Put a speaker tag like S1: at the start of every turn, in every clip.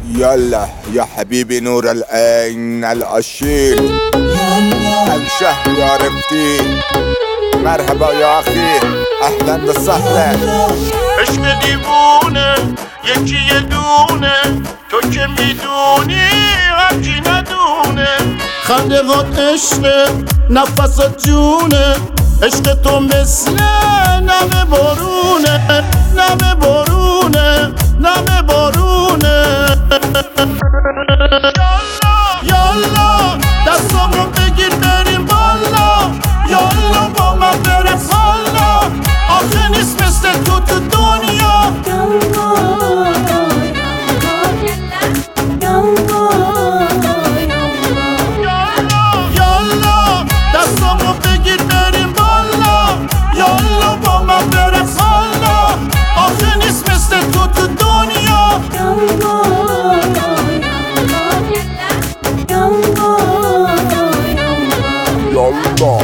S1: يلا يا حبيبي نور العين الأشيل الشهر يا رفتي مرحبا يا أخي أهلا وسهلا
S2: عشق دیوونه یکی یه دونه تو که میدونی هرچی ندونه خنده هات عشق نفست جونه عشق تو مثل نم بارونه نم بارونه نم بارونه یالا دستامو بگیر بریم بالا یالا با من بریم حالا آخه نیست مثل تو دنیا یالا دستامو بگیر بریم بالا یالا با من بریم حالا آخه نیست مثل تو دنیا
S1: يلا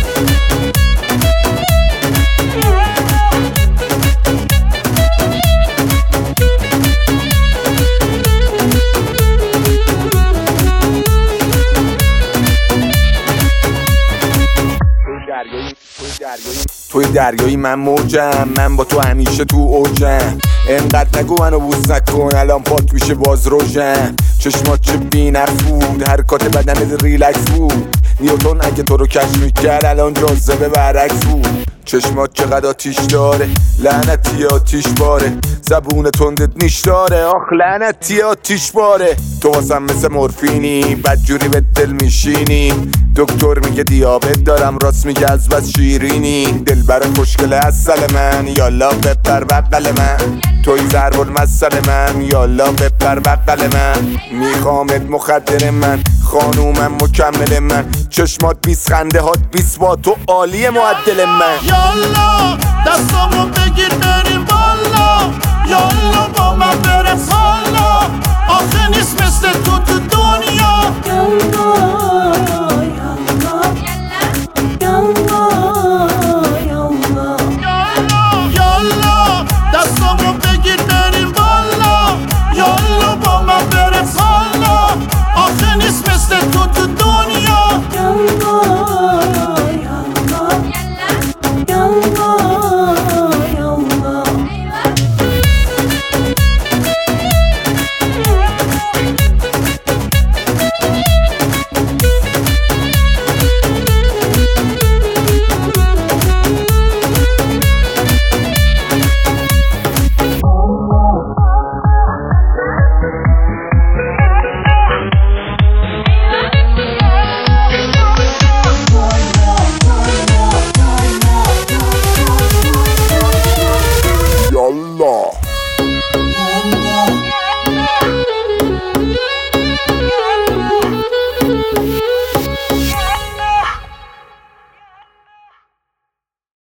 S1: توی دریایی من موجم من با تو همیشه تو اوجم انقدر نگو منو بوس نکن الان پاک میشه باز روشن چشمات چه بی نفس بود حرکات بدنت ریلکس بود نیوتن اگه تو رو کشف میکرد الان جاذبه برعکس بود چشمات چقدر آتیش داره لعنتی آتیش باره زبون تندت نیش داره آخ لعنتی آتیش باره تو واسم مثل مورفینی بدجوری به دل میشینی دکتر میگه دیابت دارم راست میگه از بس شیرینی دلبر خوشگل اصل من یالا بپر بقل من توی ضرب المثل من یالا بپر بقل من میخوامت مخدر من خانومم مکمل من چشمات بیس خنده هات بیس با تو عالی معدل من
S2: یالا دستامو بگیر بریم بالا یالا با من بریم